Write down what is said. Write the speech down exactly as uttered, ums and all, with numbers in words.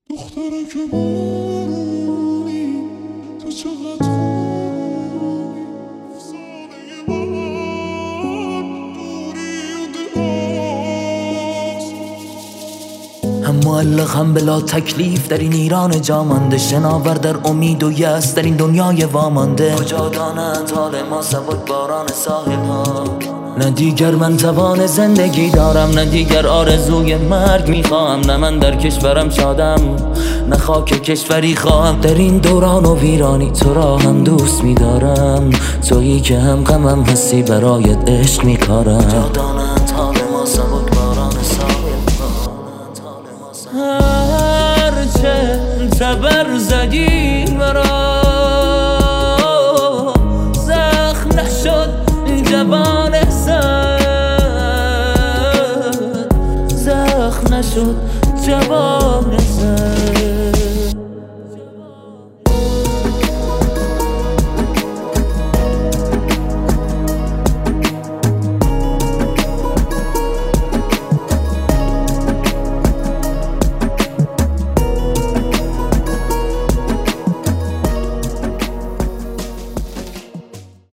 دختره که بارونی تو چقدر خوبی افسانه من دوری و دراز هم معلق هم بلا تکلیف در این ایران جامانده، شناور در امید و یأس در این دنیای وامانده. کجا دانند حال ما سبک باران ساحل ها، نه دیگر من توان زندگی دارم، نه دیگر آرزوی مرگ میخواهم، نه من در کشورم شادم، نه خاک کشوری خواهم. در این دوران و ویرانی تو را هم دوست میدارم، تویی که هم غمم هستی برایت عشق میکارم. کجا دانند حال ما سبک باران ساحل ها، هرچه تبر زدی مرا زخم نشد جوان زد، زخم نشد جوان زد.